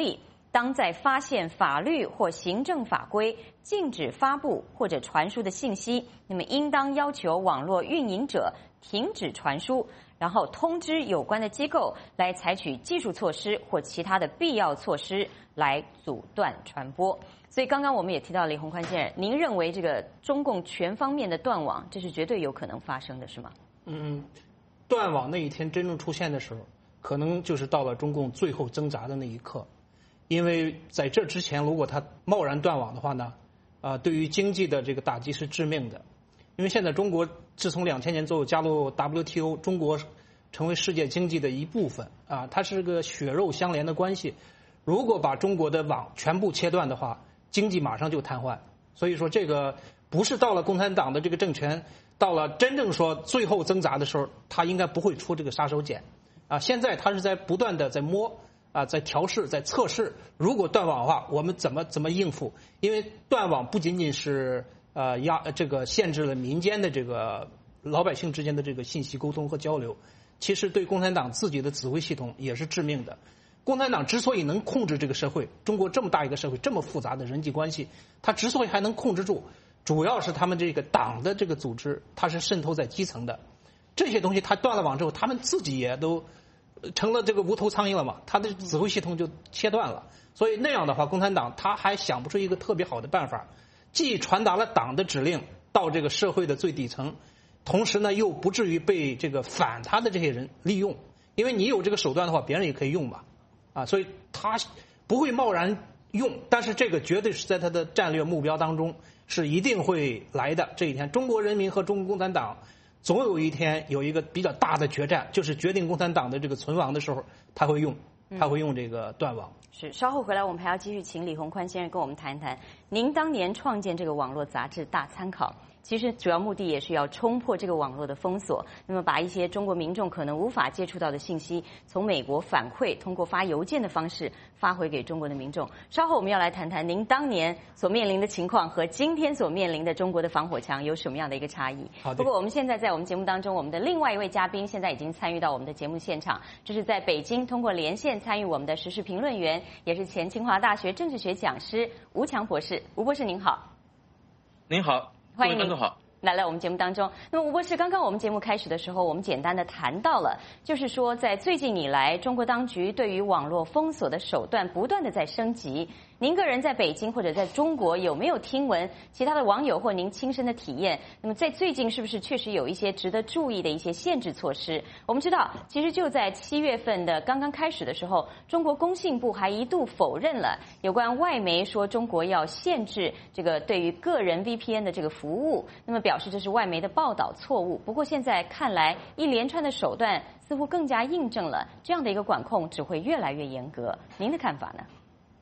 当在发现法律或行政法规禁止发布或者传输的信息，那么应当要求网络运营者停止传输，然后通知有关的机构来采取技术措施或其他的必要措施来阻断传播。所以刚刚我们也提到李鸿宽先生，您认为这个中共全方面的断网，这是绝对有可能发生的，是吗？ 断网那一天真正出现的时候，可能就是到了中共最后挣扎的那一刻。因为在这之前，如果他贸然断网的话呢，对于经济的这个打击是致命的。因为现在中国自从2000年左右加入 WTO， 中国成为世界经济的一部分啊，它是个血肉相连的关系。如果把中国的网全部切断的话，经济马上就瘫痪。所以说，这个不是到了共产党的这个政权，到了真正说最后挣扎的时候，他应该不会出这个杀手锏啊。现在他是在不断的在摸。在调试，在测试，如果断网的话，我们怎么应付？因为断网不仅仅是这个限制了民间的这个老百姓之间的这个信息沟通和交流，其实对共产党自己的指挥系统也是致命的。共产党之所以能控制这个社会，中国这么大一个社会，这么复杂的人际关系，它之所以还能控制住，主要是他们这个党的这个组织，它是渗透在基层的。这些东西它断了网之后，他们自己也都成了这个无头苍蝇了嘛，他的指挥系统就切断了。所以那样的话，共产党他还想不出一个特别好的办法，既传达了党的指令到这个社会的最底层，同时呢又不至于被这个反他的这些人利用。因为你有这个手段的话，别人也可以用嘛，所以他不会贸然用，但是这个绝对是在他的战略目标当中是一定会来的。这一天，中国人民和中国共产党总有一天有一个比较大的决战，就是决定共产党的这个存亡的时候，他会用这个断网。 是，稍后回来我们还要继续请李鸿宽先生跟我们谈一谈，您当年创建这个网络杂志《大参考》，其实主要目的也是要冲破这个网络的封锁，那么把一些中国民众可能无法接触到的信息，从美国反馈，通过发邮件的方式发回给中国的民众。稍后我们要来谈谈您当年所面临的情况和今天所面临的中国的防火墙有什么样的一个差异。不过我们现在在我们节目当中，我们的另外一位嘉宾现在已经参与到我们的节目现场，这是在北京通过连线参与我们的时事评论员，也是前清华大学政治学讲师吴强博士。吴博士您好。 您好， 欢迎您。 观众好。 来我们节目当中。那么吴博士，刚刚我们节目开始的时候，我们简单的谈到了，就是说在最近以来，中国当局对于网络封锁的手段不断的在升级。您个人在北京或者在中国有没有听闻其他的网友或您亲身的体验？那么在最近是不是确实有一些值得注意的一些限制措施？我们知道，其实就在7月份的刚刚开始的时候，中国工信部还一度否认了有关外媒说中国要限制这个对于个人 VPN 的这个服务，那么表示这是外媒的报道错误。不过现在看来，一连串的手段似乎更加印证了这样的一个管控只会越来越严格。您的看法呢？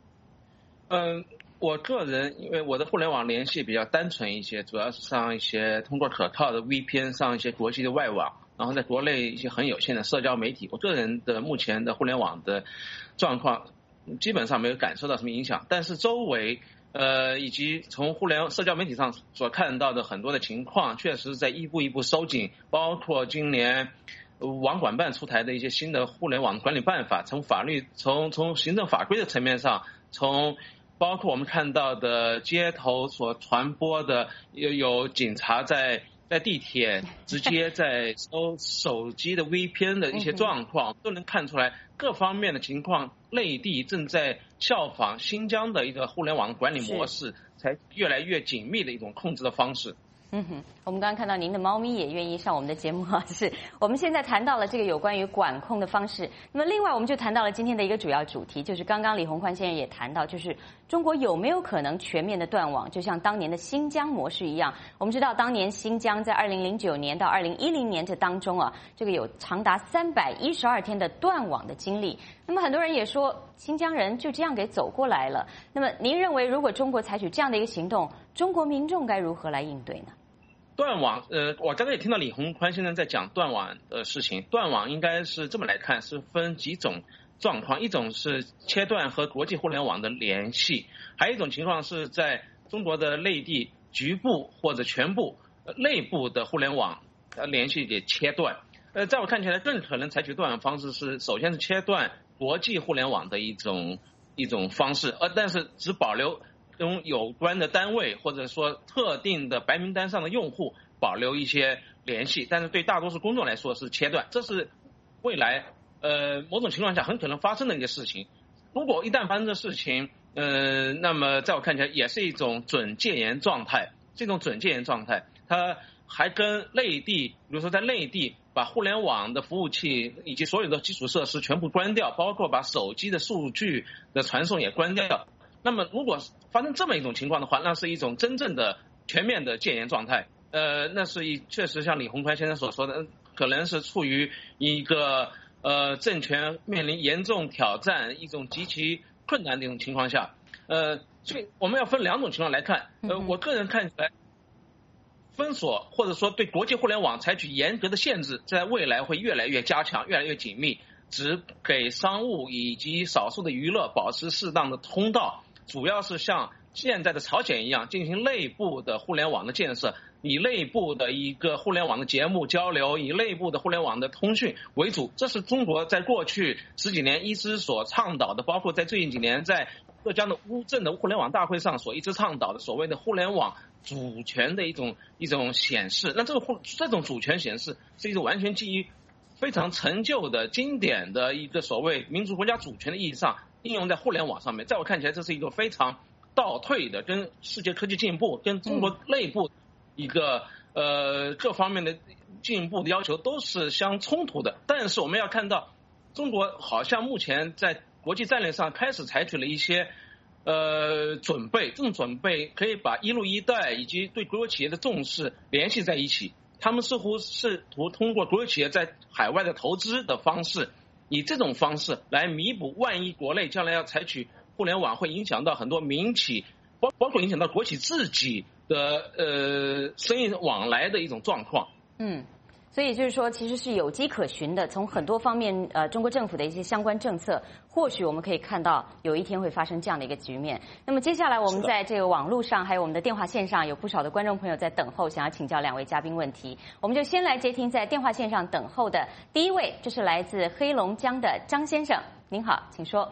我个人因为我的互联网联系比较单纯一些，主要是上一些通过可靠的 VPN 上一些国际的外网，然后在国内一些很有限的社交媒体。我个人的目前的互联网的状况基本上没有感受到什么影响，但是周围以及从社交媒体上所看到的很多的情况，确实在一步一步收紧，包括今年网管办出台的一些新的互联网管理办法，从法律从行政法规的层面上，包括我们看到的街头所传播的有警察在地铁直接在收手机的 VPN 的一些状况，都能看出来各方面的情况，内地正在效仿新疆的一个互联网管理模式，才越来越紧密的一种控制的方式。 我们刚刚看到您的猫咪也愿意上我们的节目啊，是我们现在谈到了这个有关于管控的方式。那么另外我们就谈到了今天的一个主要主题，就是刚刚李鸿宽先生也谈到，就是中国有没有可能全面的断网，就像当年的新疆模式一样。我们知道当年新疆在2009年到2010年这当中啊，这个有长达312天的断网的经历。那么很多人也说新疆人就这样给走过来了。那么您认为如果中国采取这样的一个行动，中国民众该如何来应对呢？ 断网，我刚才也听到李鸿宽先生在讲断网的事情。断网应该是这么来看，是分几种状况，一种是切断和国际互联网的联系，还有一种情况是在中国的内地局部或者全部内部的互联网联系给切断。在我看起来，更可能采取断网方式是，首先是切断国际互联网的一种一种方式，但是只保留跟有关的单位或者说特定的白名单上的用户保留一些联系，但是对大多数公众来说是切断，这是未来某种情况下很可能发生的一个事情。如果一旦发生这事情，那么在我看起来也是一种准戒严状态，这种准戒严状态，它还跟内地，比如说在内地把互联网的服务器以及所有的基础设施全部关掉，包括把手机的数据的传送也关掉。那么如果发生这么一种情况的话，那是一种真正的全面的戒严状态。那是确实像李鸿宽先生所说的，可能是处于一个政权面临严重挑战、一种极其困难的一种情况下，所以我们要分两种情况来看。我个人看起来，封锁或者说对国际互联网采取严格的限制，在未来会越来越加强、越来越紧密，只给商务以及少数的娱乐保持适当的通道，主要是像现在的朝鲜一样进行内部的互联网的建设，以内部的一个互联网的节目交流，以内部的互联网的通讯为主。这是中国在过去10几年一直所倡导的，包括在最近几年在浙江的乌镇的互联网大会上所一直倡导的所谓的互联网主权的一种显示。那这种主权显示是一种完全基于非常陈旧的经典的一个所谓民族国家主权的意义上应用在互联网上面。在我看起来，这是一个非常倒退的，跟世界科技进步、跟中国内部一个各方面的进步的要求都是相冲突的。但是我们要看到，中国好像目前在国际战略上开始采取了一些准备，这种准备可以把一路一带以及对国有企业的重视联系在一起。他们似乎试图通过国有企业在海外的投资的方式，以这种方式来弥补万一国内将来要采取互联网会影响到很多民企，包括影响到国企自己的生意往来的一种状况。 所以就是说，其实是有迹可循的。从很多方面，中国政府的一些相关政策，或许我们可以看到有一天会发生这样的一个局面。那么接下来，我们在这个网络上，还有我们的电话线上，有不少的观众朋友在等候，想要请教两位嘉宾问题。我们就先来接听在电话线上等候的第一位，这是来自黑龙江的张先生，您好，请说。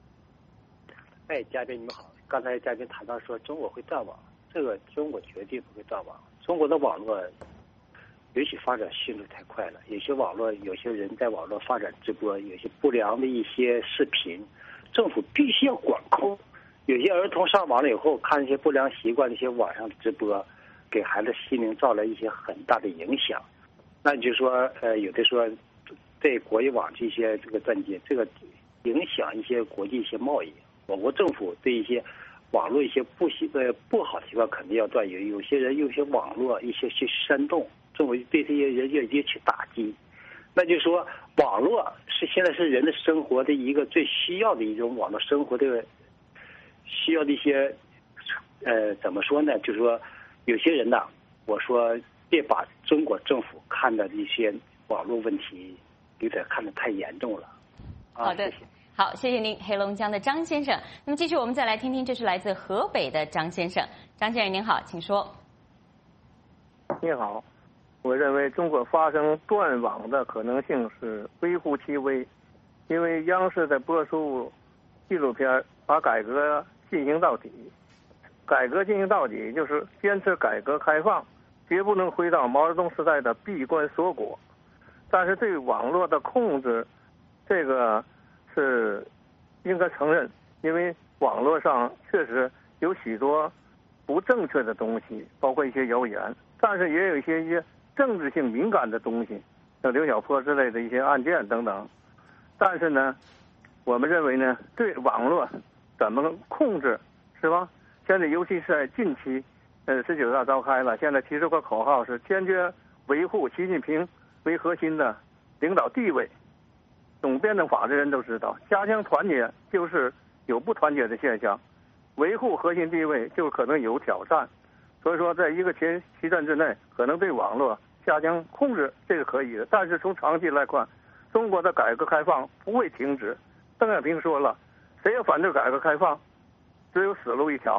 嘉宾你们好。刚才嘉宾谈到说中国会断网，这个中国绝对不会断网。中国的网络尤其发展迅速太快了，有些人在网络发展直播，有些不良的一些视频，政府必须要管控。有些儿童上网了以后看一些不良习惯，一些网上的直播，给孩子心灵造来一些很大的影响。那你就说有的说对国际网这些这个断接，这个影响一些国际一些贸易。我国政府对一些网络一些不好的习惯肯定要断，有些人用一些网络一些去煽动，政府对这些人要去打击。那就是说网络现在是人的生活的一个最需要的一种网络生活的需要的一些怎么说呢，就是说有些人呢，我说别把中国政府看的一些网络问题有点看得太严重了。 好的，谢谢。好，谢谢您，黑龙江的张先生。那么继续我们再来听听，这是来自河北的张先生。张先生您好，请说。 你好，我认为中国发生断网的可能性是微乎其微，因为央视在播出纪录片把改革进行到底。改革进行到底就是坚持改革开放，绝不能回到毛泽东时代的闭关锁国。但是对网络的控制，这个是应该承认，因为网络上确实有许多不正确的东西，包括一些谣言，但是也有一些政治性敏感的东西，像刘晓波之类的一些案件等等。但是呢，我们认为呢，对网络怎么控制，是吧？现在尤其是在近期，19大召开了，现在提出个口号是坚决维护习近平为核心的领导地位。懂辩证法的人都知道，加强团结就是有不团结的现象，维护核心地位就可能有挑战。所以说，在一个期阵之内，可能对网络加强控制，这个可以的。但是从长期来看，中国的改革开放不会停止。邓小平说了，谁要反对改革开放，只有死路一条。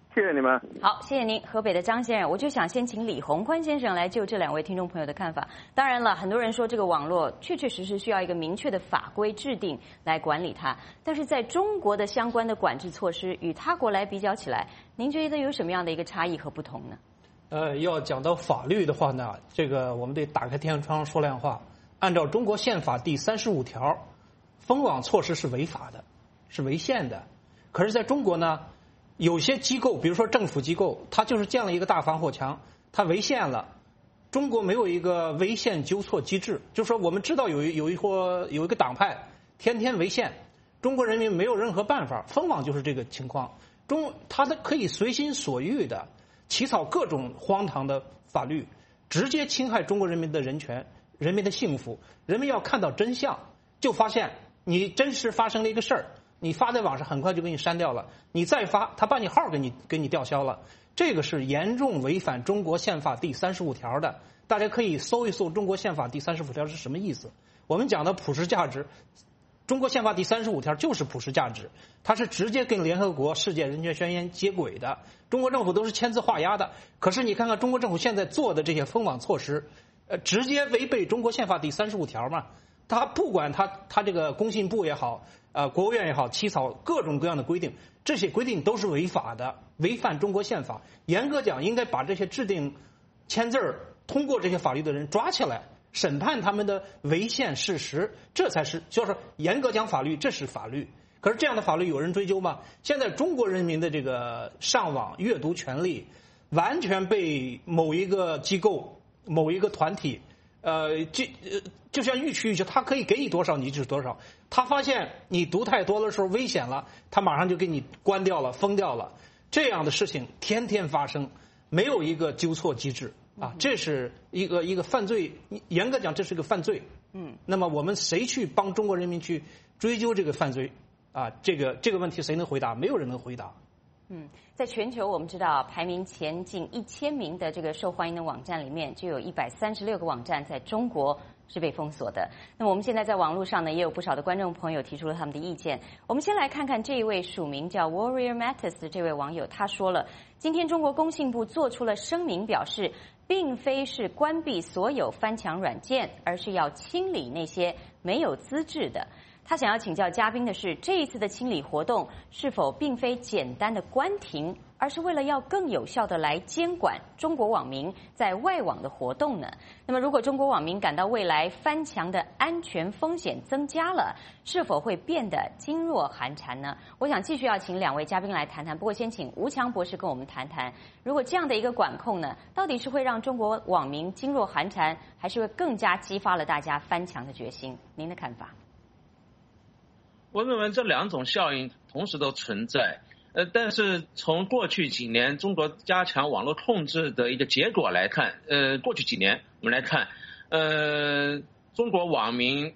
谢谢你们。 好，谢谢您，河北的张先生。我就想先请李宏宽先生来就这两位听众朋友的看法。当然了，很多人说这个网络确确实实需要一个明确的法规制定来管理它，但是在中国的相关的管制措施与他国来比较起来，您觉得有什么样的一个差异和不同呢？ 要讲到法律的话呢，这个我们得打开天窗说亮话。按照中国宪法第35条，封网措施是违法的，是违宪的。可是在中国呢，有些机构，比如说政府机构，它就是建了一个大防火墙，它违宪了。中国没有一个违宪纠错机制，就是说我们知道有一个党派天天违宪，中国人民没有任何办法。封网就是这个情况，它可以随心所欲的起草各种荒唐的法律，直接侵害中国人民的人权、人民的幸福。人们要看到真相，就发现你真实发生了一个事儿，你发在网上很快就给你删掉了，你再发，他把你号给你吊销了。这个是严重违反中国宪法第35条的。大家可以搜一搜中国宪法第35条是什么意思。我们讲的普世价值，中国宪法第35条就是普世价值，它是直接跟联合国世界人权宣言接轨的。中国政府都是签字画押的，可是你看看中国政府现在做的这些封网措施，直接违背中国宪法第35条嘛。他不管他这个工信部也好，国务院也好，起草各种各样的规定，这些规定都是违法的，违反中国宪法。严格讲，应该把这些制定、签字通过这些法律的人抓起来，审判他们的违宪事实，这才是就是严格讲法律，这是法律。可是这样的法律有人追究吗？现在中国人民的这个上网阅读权利，完全被某一个机构、某一个团体，就像欲取欲求，他可以给你多少你就是多少。他发现你读太多的时候危险了，他马上就给你关掉了、封掉了。这样的事情天天发生，没有一个纠错机制啊，这是一个犯罪。严格讲，这是个犯罪。那么我们谁去帮中国人民去追究这个犯罪啊？这个问题谁能回答？没有人能回答。 在全球我们知道排名前近1000名的这个受欢迎的网站里面，就有136个网站在中国是被封锁的。那么我们现在在网络上呢，也有不少的观众朋友提出了他们的意见。我们先来看看这一位署名叫 Warrior Mattis 的这位网友，他说了，今天中国工信部做出了声明，表示并非是关闭所有翻墙软件，而是要清理那些没有资质的。他想要请教嘉宾的是，这一次的清理活动是否并非简单的关停，而是为了要更有效的来监管中国网民在外网的活动呢？那么如果中国网民感到未来翻墙的安全风险增加了，是否会变得噤若寒蝉呢？我想继续要请两位嘉宾来谈谈，不过先请吴强博士跟我们谈谈，如果这样的一个管控呢，到底是会让中国网民噤若寒蝉，还是会更加激发了大家翻墙的决心？您的看法？ 我认为这两种效应同时都存在，但是从过去几年中国加强网络控制的一个结果来看，过去几年我们来看，中国网民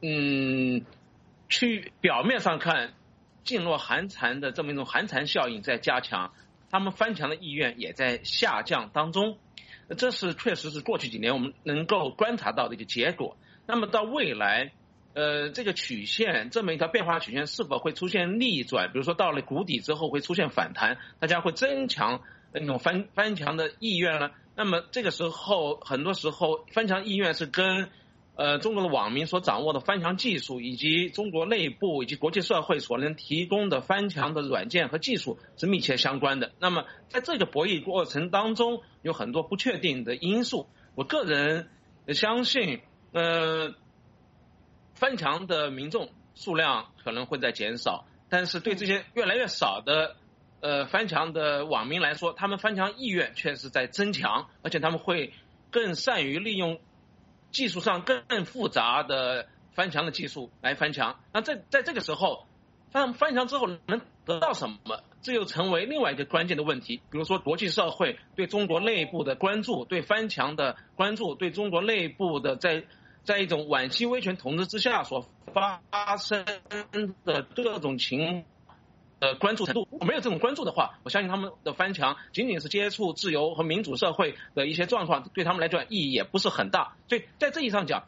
去表面上看噤若寒蝉的这么一种寒蝉效应在加强，他们翻墙的意愿也在下降当中，这是确实是过去几年我们能够观察到的一个结果。那么到未来这个曲线这么一条变化曲线是否会出现逆转，比如说到了谷底之后会出现反弹，大家会增强那种翻墙的意愿呢？那么这个时候很多时候翻墙意愿是跟中国的网民所掌握的翻墙技术，以及中国内部以及国际社会所能提供的翻墙的软件和技术是密切相关的。那么在这个博弈过程当中有很多不确定的因素，我个人相信翻墙的民众数量可能会在减少，但是对这些越来越少的翻墙的网民来说，他们翻墙意愿确实在增强，而且他们会更善于利用技术上更复杂的翻墙的技术来翻墙。那在这个时候翻墙之后能得到什么，这又成为另外一个关键的问题。比如说国际社会对中国内部的关注，对翻墙的关注，对中国内部的在一种晚期威权统治之下所发生的各种情关注程度，如果没有这种关注的话，我相信他们的翻墙仅仅是接触自由和民主社会的一些状况，对他们来讲意义也不是很大。所以在这意义上讲，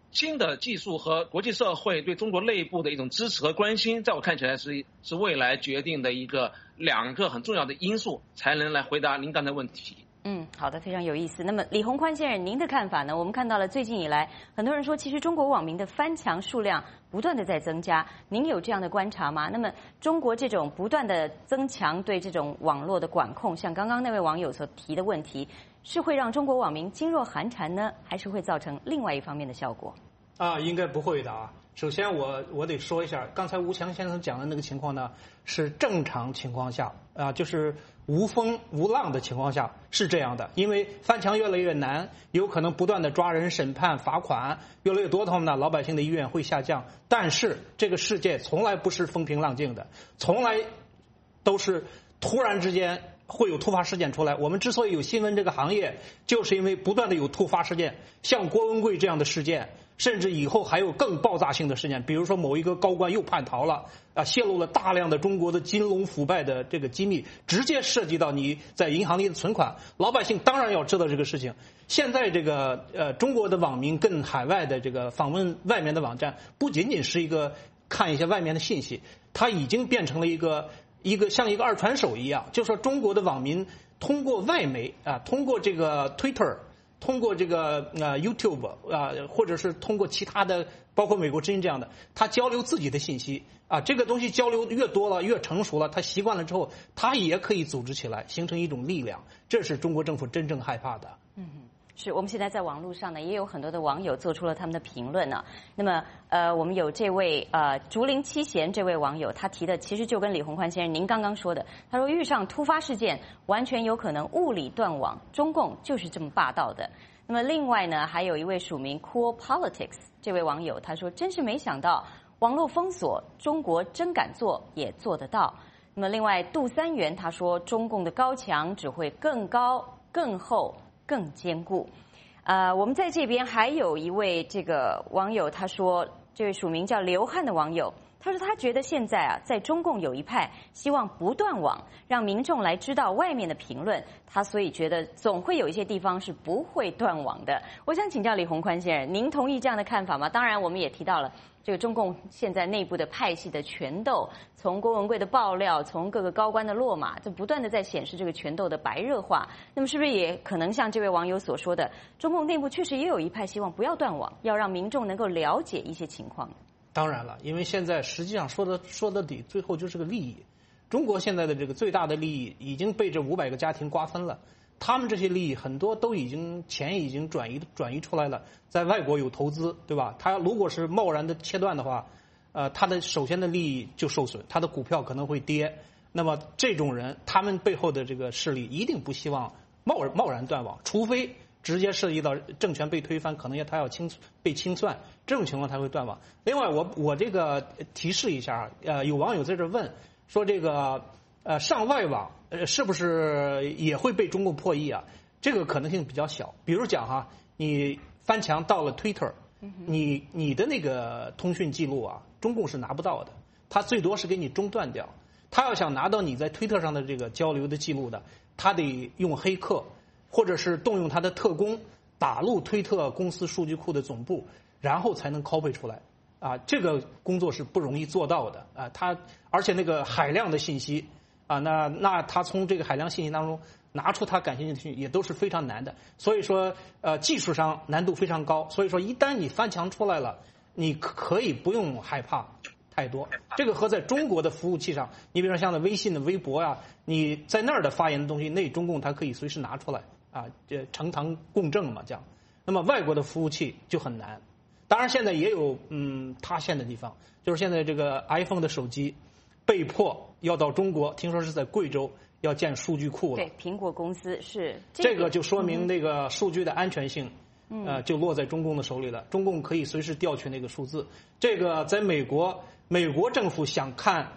新的技术和国际社会对中国内部的一种支持和关心，在我看起来是未来决定的两个很重要的因素，才能来回答您刚才问题。 好的，非常有意思。那么李鸿宽先生，您的看法呢？我们看到了最近以来，很多人说，其实中国网民的翻墙数量不断的在增加。您有这样的观察吗？那么中国这种不断的增强对这种网络的管控，像刚刚那位网友所提的问题，是会让中国网民噤若寒蝉呢，还是会造成另外一方面的效果？ 应该不会的啊。首先我得说一下，刚才吴强先生讲的那个情况呢，是正常情况下就是无风无浪的情况下是这样的。因为翻墙越来越难，有可能不断的抓人、审判、罚款越来越多的话呢，老百姓的意愿会下降。但是这个世界从来不是风平浪静的，从来都是突然之间会有突发事件出来。我们之所以有新闻这个行业，就是因为不断的有突发事件，像郭文贵这样的事件，甚至以后还有更爆炸性的事件，比如说某一个高官又叛逃了，泄露了大量的中国的金融腐败的这个机密，直接涉及到你在银行里的存款，老百姓当然要知道这个事情。现在这个中国的网民跟海外的这个访问外面的网站，不仅仅是一个看一些外面的信息，它已经变成了一个像一个二传手一样，就是说中国的网民通过外媒通过这个 Twitter， 通过这个YouTube 或者是通过其他的，包括美国之音这样的，他交流自己的信息这个东西交流越多了，越成熟了，他习惯了之后，他也可以组织起来，形成一种力量。这是中国政府真正害怕的。 是我们现在在网络上呢，也有很多的网友做出了他们的评论呢。那么我们有这位竹林七贤这位网友，他提的其实就跟李鸿宽先生您刚刚说的，他说遇上突发事件，完全有可能物理断网，中共就是这么霸道的。那么另外呢，还有一位署名 Cool Politics 这位网友，他说真是没想到网络封锁，中国真敢做，也做得到。那么另外杜三元他说，中共的高墙只会更高、更厚、更坚固。我们在这边还有一位这个网友，他说，这位署名叫刘汉的网友，他说他觉得现在在中共有一派希望不断网，让民众来知道外面的评论，他所以觉得总会有一些地方是不会断网的。我想请教李鸿宽先生，您同意这样的看法吗？当然，我们也提到了这个中共现在内部的派系的权斗，从郭文贵的爆料，从各个高官的落马，就不断的在显示这个权斗的白热化。那么是不是也可能像这位网友所说的，中共内部确实也有一派希望不要断网，要让民众能够了解一些情况？ 当然了，因为现在实际上说到底，最后就是个利益。中国现在的这个最大的利益已经被这500个家庭瓜分了，他们这些利益很多都钱已经转移出来了，在外国有投资，对吧？他如果是贸然的切断的话，他的首先的利益就受损，他的股票可能会跌。那么这种人，他们背后的这个势力一定不希望贸然断网，除非直接涉及到政权被推翻，可能他要被清算，这种情况才会断网。另外，我这个提示一下有网友在这问说，这个上外网是不是也会被中共破译啊？这个可能性比较小。比如讲你翻墙到了 Twitter， 你的那个通讯记录中共是拿不到的，他最多是给你中断掉。他要想拿到你在 Twitter 上的这个交流的记录的，他得用黑客，或者是动用他的特工打入推特公司数据库的总部，然后才能 copy 出来这个工作是不容易做到的而且那个海量的信息那他从这个海量信息当中拿出他感兴趣的信息也都是非常难的。所以说技术上难度非常高。所以说一旦你翻墙出来了，你可以不用害怕太多。这个和在中国的服务器上，你比如说像微信的微博你在那儿的发言的东西，那中共它可以随时拿出来这呈堂供证嘛，这样。那么外国的服务器就很难。当然现在也有塌陷的地方，就是现在这个 iPhone 的手机被迫要到中国，听说是在贵州要建数据库了。 对，苹果公司是这个就说明那个数据的安全性就落在中共的手里了。中共可以随时调取那个数字。这个在美国政府想看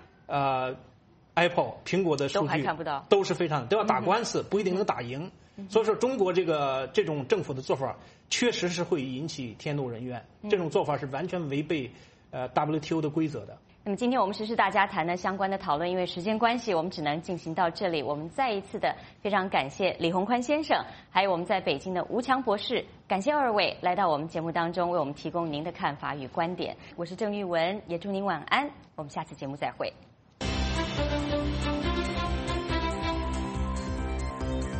Apple 苹果的数据都还看不到， 都是非常都要打官司，不一定能打赢。所以说中国这种政府的做法确实是会引起天怒人怨，这种做法是完全违背WTO 的规则的。 那么今天我们时事大家谈呢相关的讨论，因为时间关系，我们只能进行到这里。我们再一次的非常感谢李宏宽先生，还有我们在北京的吴强博士，感谢二位来到我们节目当中，为我们提供您的看法与观点。我是郑玉文，也祝您晚安。我们下次节目再会。